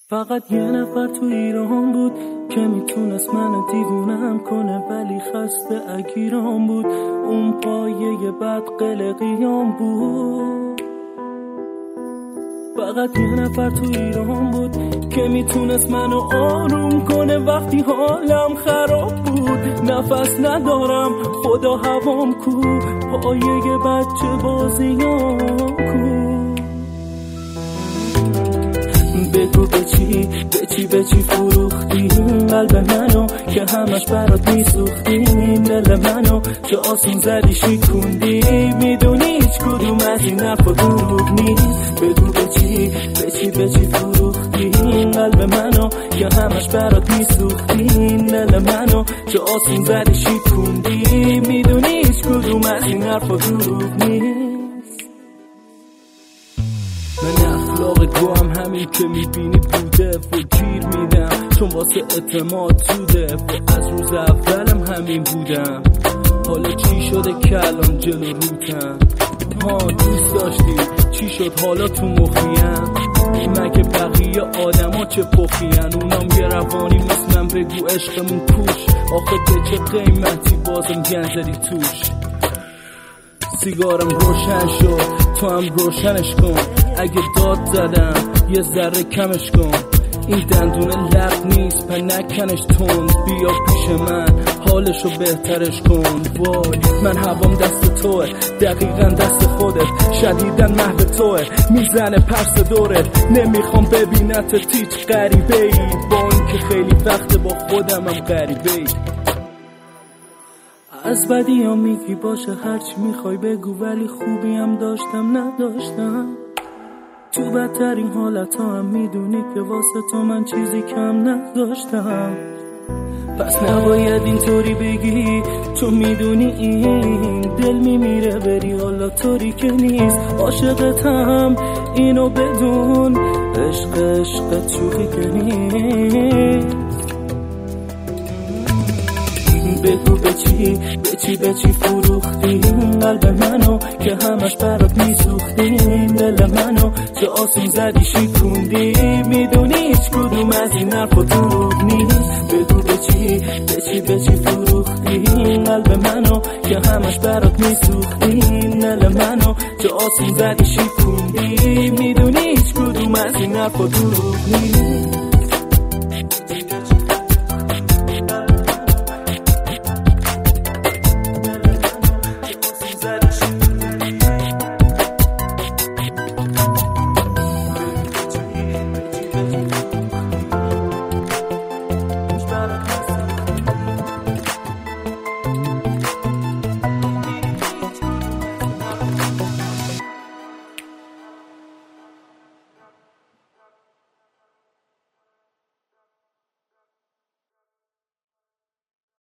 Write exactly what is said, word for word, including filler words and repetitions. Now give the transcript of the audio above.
فقط یه نفر تو ایران بود که میتونست منو دیوونم کنه، ولی خسته اگیران بود. اون پایه بد قلقیام بود. فقط یه نفر تو ایران بود که میتونست منو آروم کنه وقتی حالم خراب بود. نفس ندارم خدا هوام کو، پایه بچه بازیام کو. بگو به چی به چی به چی فروختی قلب منو که همش برات میسوختی. دل منو چه آسون زدی شکوندی، میدونی هیچ کدوم از این حرفا دروغ نیست. بگو به چی به چی به چی فروختی قلب منو که همش برات میسوختی. دل منو چه آسون زدی شکوندی، میدونی هیچ کدوم از این حرفا دروغ نیست. من اخلاق گوام همین که میبینی بوده و گیر میدم، چون واسه اعتماد زوده و از روز اولم همین بودم. حالا چی شده که الان جلو روتم؟ ها دوست داشتی چی شد حالا تو مخیم؟ مگه بقیه آدم ها چه پخین؟ اونام یه روانی مثل من، بگو عشقمون کوش. آخه به چه قیمتی بازم گنزدی توش؟ سیگارم روشن شد تو هم روشنش کن، اگه داد زدم یه ذره کمش کن. این دندونه لق نیست پر نکنش تند، بیا پیش من حالشو بهترش کن. وای من هوام دست توه، دقیقا دست خودت، شدیدن محو توه، میزنه پرس دورت. نمیخوام ببینت هیچ غریبه ای، با این که خیلی وقت با خودم هم غریبه ای. از بدی ها میگی باشه هرچی میخوای بگو، ولی خوبی هم داشتم نداشتم. تو بدترین حالت ها هم میدونی که واسه تو من چیزی کم نداشتم. پس نباید اینطوری بگی، تو میدونی این دل میمیره بری، حالا طوری که نیست. عاشقتم اینو بدون، عشق عشقت شوخی که نیست. بگو به چی به چی به چی فروختی قلب منو که همش برات میسوختی. دل منو چه آسون زدی شکوندی، میدونی هیچ کدوم از این حرفا دروغ نیست. بگو به چی به چی به چی فروختی قلب منو که همش برات میسوختی. دل منو چه آسون زدی شکوندی، میدونی هیچ کدوم از این حرفا دروغ نیست.